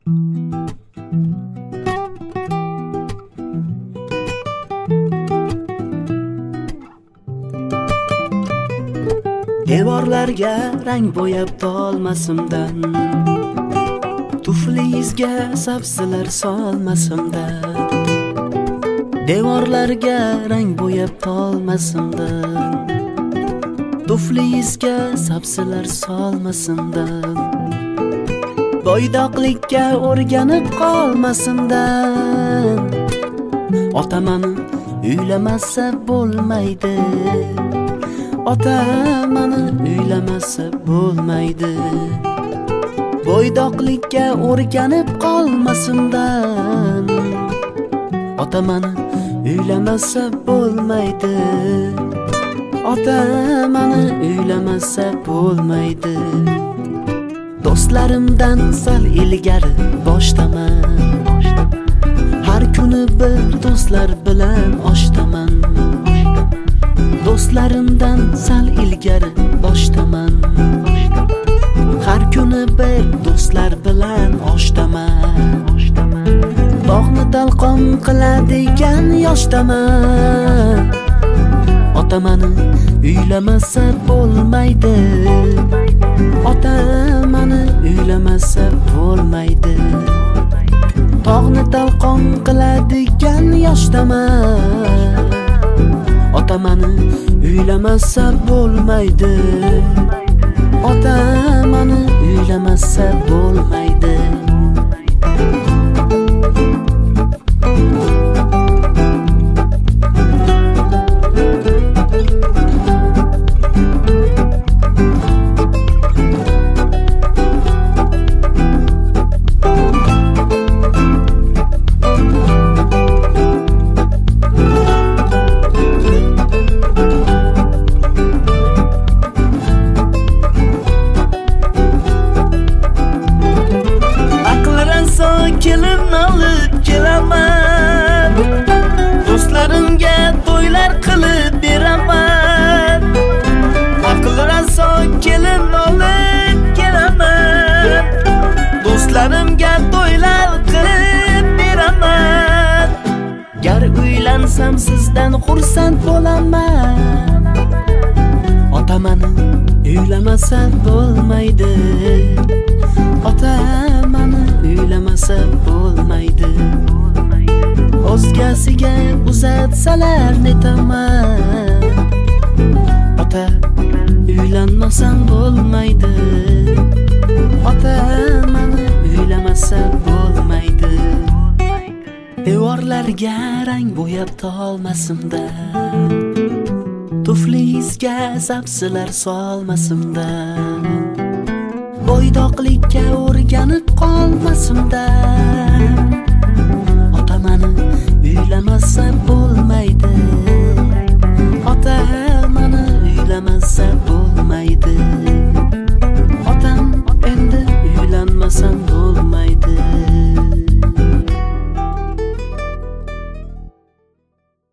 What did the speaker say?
Devorlarga rang bo'yab tolmasimdan, tuflingizga sabzilar solmasimdan. Devorlarga rang bo'yab tolmasimdan, tuflingizga sabzilar solmasimdan. Boydoqlikka o'rganib qolmasimdan. Ota meni uylamasa bo'lmaydi, ota meni uylamasa bo'lmaydi. Boydoqlikka o'rganib qolmasimdan. Ota meni uylamasa bo'lmaydi, ota meni uylamasa bo'lmaydi. Do'stlarimdan sal ilgari boshdaman, har kuni bir do'stlar bilan oshdaman. Do'stlarimdan sal ilgari boshdaman, har kuni bir do'stlar bilan oshdaman. Bog'ni talqon qiladigan yoshdaman. Ota meni uylamasa bo'lmaydi, ota meni uylamasa bo'lmaydi. Tog'ni talqon qiladigan yoshdaman. Ota meni uylamasa bo'lmaydi, ota meni uylamasa bo'lmaydi. Kelin olib kelaman, do'stlarimga to'ylar qilib beraman. Aql raso kelin olib kelaman, do'stlarimga to'ylar qilib beraman. Gar uylansam sizdan xursand bo'laman. Ota meni uylamasa bo'lmaydi, ota meni uylamasa bo'lmaydi. O'zgasiga uzatsalar netaman. Ota uylanmasam bo'lmaydi, ota meni uylamasa bo'lmaydi. Devorlarga rang bo'yab tolmasimdan, tuflingizga sabzilar solmasimdan. Boydoqlikka o'rganib qolmasimdan.